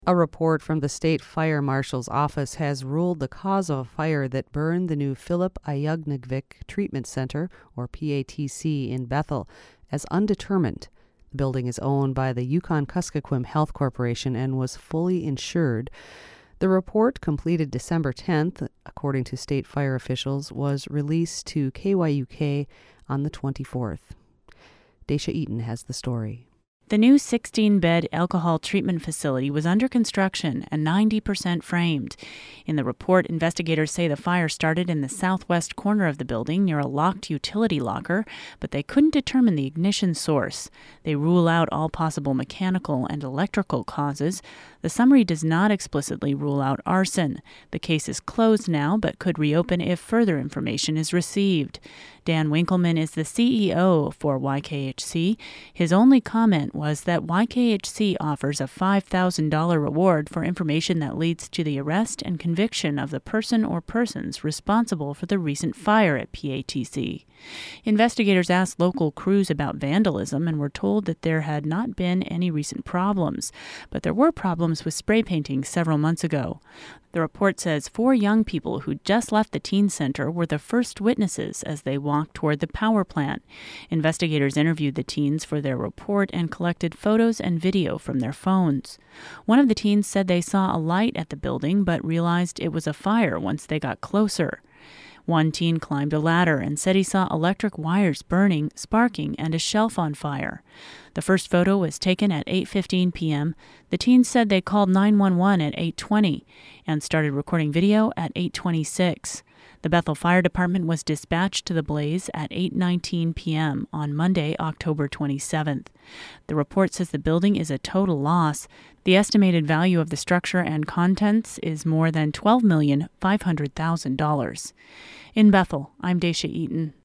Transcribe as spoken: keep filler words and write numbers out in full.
A report from the State Fire Marshal's office has ruled the cause of a fire that burned the new Philip Ayugnovik Treatment Center, or P A T C, in Bethel, as undetermined. The building is owned by the Yukon-Kuskokwim Health Corporation and was fully insured. The report, completed December tenth, according to state fire officials, was released to K Y U K on the twenty-fourth. Daisha Eaton has the story. The new sixteen-bed alcohol treatment facility was under construction and ninety percent framed. In the report, investigators say the fire started in the southwest corner of the building near a locked utility locker, but they couldn't determine the ignition source. They rule out all possible mechanical and electrical causes. The summary does not explicitly rule out arson. The case is closed now, but could reopen if further information is received. Dan Winkleman is the C E O for Y K H C. His only comment was that Y K H C offers a five thousand dollars reward for information that leads to the arrest and conviction of the person or persons responsible for the recent fire at P A T C. Investigators asked local crews about vandalism and were told that there had not been any recent problems, but there were problems with spray painting several months ago. The report says four young people who just left the teen center were the first witnesses as they walked toward the power plant. Investigators interviewed the teens for their report and collected photos and video from their phones. One of the teens said they saw a light at the building but realized it was a fire once they got closer. One teen climbed a ladder and said he saw electric wires burning, sparking, and a shelf on fire. The first photo was taken at eight fifteen p.m. The teens said they called nine one one at eight twenty and started recording video at eight twenty-six. The Bethel Fire Department was dispatched to the blaze at eight nineteen p.m. on Monday, October twenty-seventh. The report says the building is a total loss. The estimated value of the structure and contents is more than twelve million five hundred thousand dollars. In Bethel, I'm Daisha Eaton.